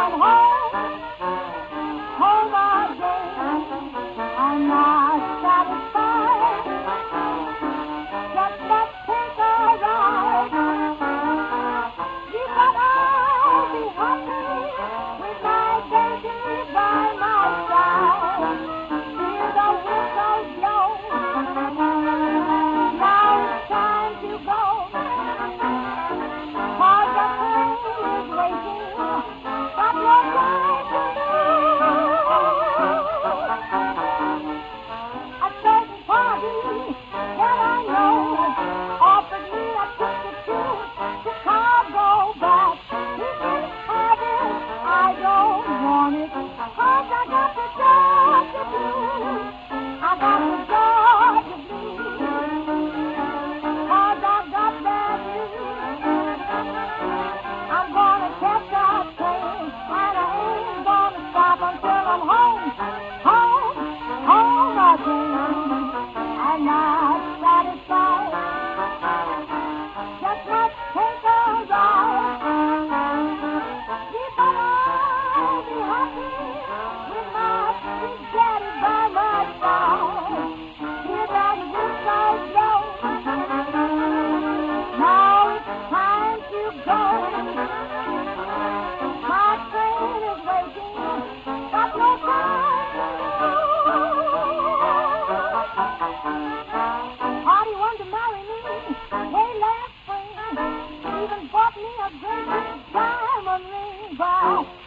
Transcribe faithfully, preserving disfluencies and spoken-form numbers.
I'm home, home again. I'm not satisfied. Just let's take a ride. You but I'll be happy with my baby by my side. Hear the whistle blow. Now it's time to go. Cause the train is waiting. Got no time to lose. A certain party that I know offered me a ticket to Chicago, but he didn't have it. I don't want it, cause I got the job to do. I got the job to do, cause I got bad news. I'm gonna catch that train, and I ain't gonna stop until I'm home, home, home again. I'm not satisfied. Just let's take a ride. Keep on, I'll be happy with my sweet daddy by my side. Hear that whistle blow. Now it's time to go. My train is waiting. Got no time to lose. Hardy wanted to marry me way last spring. Even bought me a great big diamond ring, but